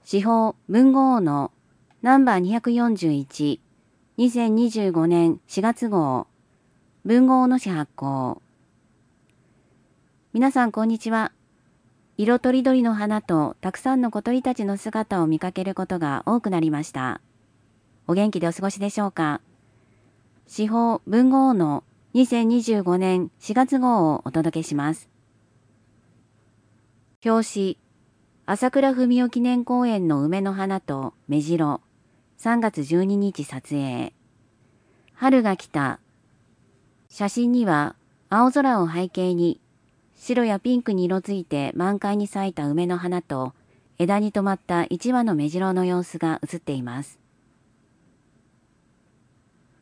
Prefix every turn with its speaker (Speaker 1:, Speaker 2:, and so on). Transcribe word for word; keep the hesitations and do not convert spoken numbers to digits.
Speaker 1: 司法文豪王のナンバーにひゃくよんじゅういち、にせんにじゅうごねんしがつ号、文豪の紙発行。皆さんこんにちは。色とりどりの花とたくさんの小鳥たちの姿を見かけることが多くなりました。お元気でお過ごしでしょうか。司法文豪王のにせんにじゅうごねんしがつ号をお届けします。表紙、朝倉文夫記念公園の梅の花と目白、さんがつじゅうににち撮影。春が来た。写真には青空を背景に白やピンクに色づいて満開に咲いた梅の花と枝に止まった一羽の目白の様子が写っています。